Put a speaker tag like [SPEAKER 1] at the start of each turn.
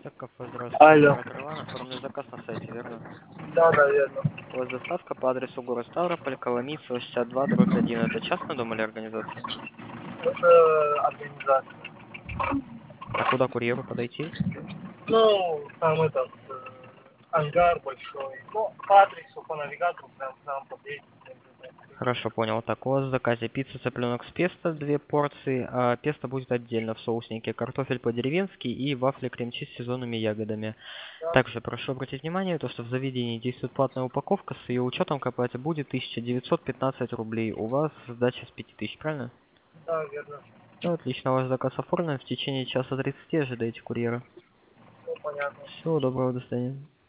[SPEAKER 1] Так, кафе, здравствуйте,
[SPEAKER 2] Алло.
[SPEAKER 1] оператор Иван, оформлю заказ на сайте, верно?
[SPEAKER 2] Да, наверное.
[SPEAKER 1] У вас доставка по адресу город Ставрополь, Коломийцева, 62/1. Это частный дом или организация?
[SPEAKER 2] Это организация.
[SPEAKER 1] А куда курьеру подойти?
[SPEAKER 2] Ну, там этот ангар большой. Ну, по адресу, по навигатору прям к нам подъедет.
[SPEAKER 1] Хорошо, понял. Так, у вас в заказе пицца цыпленок с песто, 2 порции, а песто будет отдельно в соуснике, картофель по-деревенски и вафли крем-чиз с сезонными ягодами.
[SPEAKER 2] Да,
[SPEAKER 1] Также прошу обратить внимание, то, что в заведении действует платная упаковка, с ее учетом к оплате будет 1915 рублей. У вас сдача с 5000, правильно?
[SPEAKER 2] да, верно.
[SPEAKER 1] Ну, отлично, ваш заказ оформлен. В течение часа 30 ожидайте курьера.
[SPEAKER 2] Все понятно.
[SPEAKER 1] Всего доброго, до свидания.